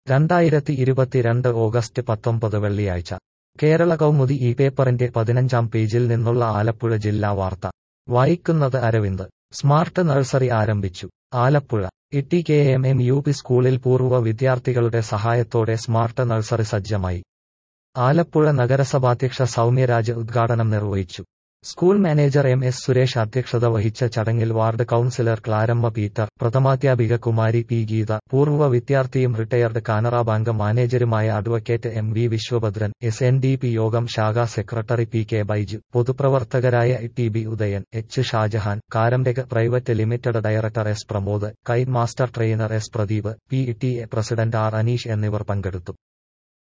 2022 August 19 വെള്ളിയാഴ്ച കേരള കൗമുദി ഈ പേപ്പറിന്റെ 15-ാം പേജിൽ നിന്നുള്ള ആലപ്പുഴ ജില്ലാ വാർത്ത വായിക്കുന്നത് അരവിന്ദ്. സ്മാർട്ട് നഴ്സറി ആരംഭിച്ചു. ആലപ്പുഴ ഇ.ടി.കെ.എം.എം യു.പി സ്കൂളിൽ പൂർവ്വ വിദ്യാർത്ഥികളുടെ സഹായത്തോടെ സ്മാർട്ട് നഴ്സറി സജ്ജമായി. ആലപ്പുഴ നഗരസഭാധ്യക്ഷ സൗമ്യരാജ് ഉദ്ഘാടനം നിർവഹിച്ചു. School manager എം.എസ്. സുരേഷ് അധ്യക്ഷത വഹിച്ച ചടങ്ങിൽ വാർഡ് കൗൺസിലർ ക്ലാരമ്മ പീറ്റർ, പ്രഥമാധ്യാപിക കുമാരി പി. ഗീത, പൂർവ്വ വിദ്യാർത്ഥിയും റിട്ടയർഡ് കാനറ ബാങ്ക് മാനേജരുമായ advocate M V. Vishwabhadran, SNDP Yogam ശാഖാ സെക്രട്ടറി പി. കെ. ബൈജു, പൊതുപ്രവർത്തകരായ T B. Udayan, H. Shajahan, Karamtech private limited director S. Pramod, kite master trainer S. Pradeep, PTA president R. Aneesh എന്നിവർ പങ്കെടുത്തു.